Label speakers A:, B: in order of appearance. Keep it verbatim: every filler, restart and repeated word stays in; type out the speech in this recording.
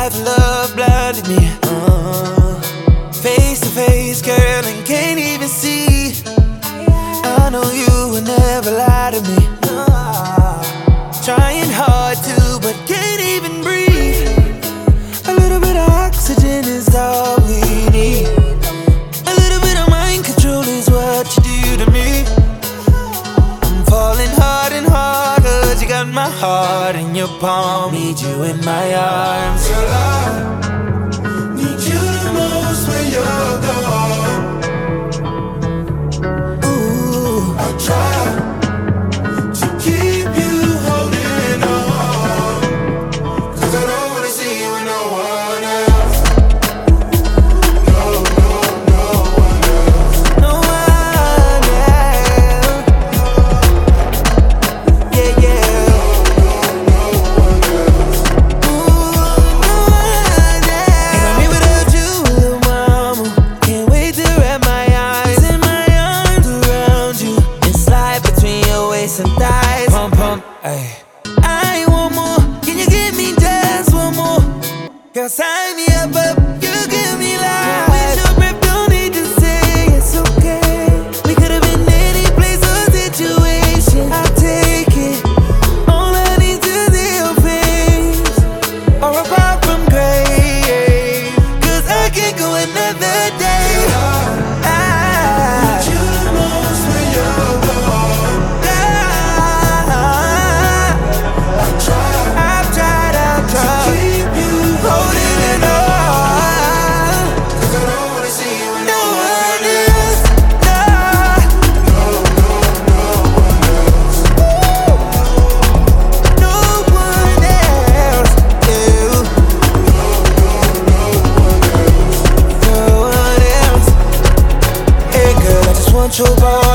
A: life, love blinded me. uh, Face to face, girl, and can't even see. I know you would never lie to me. uh, Trying hard to, but can't even breathe. A little bit of oxygen is all we need. A little bit of mind control is what you do to me. I'm falling hard and hard, cause you got my heart in your palm. Need you in my arms.
B: Girl, I need you the most when you're gone.
A: Ooh,
B: I try to keep you holding on, cause I don't wanna see you with no one else. No, no, no one else.
A: no one else. Yeah, yeah.
B: No one else.
A: Ooh, no one else. Ain't got me without you, little mama. Can't wait to wrap my eyes in my arms around you and slide between your waist and thighs. Pump, pump, ayy. I want more. Can you give me just one more? Girl, sign me up, up. You give me life. With your breath, don't need to say it's okay. We could have been any place or situation. I'll take it. All I need to see your face, or apart from grace, cause I can't go another day. I,
B: You the most when you're gone.
A: I,
B: I try
A: I've tried, I've
B: to
A: tried.
B: keep you
A: Holding it on.
B: cause I don't wanna see you with
A: No
B: no
A: one
B: one else.
A: else. No,
B: No, no, no one else.
A: no one else. You, no one else. Hey girl, I just want your body.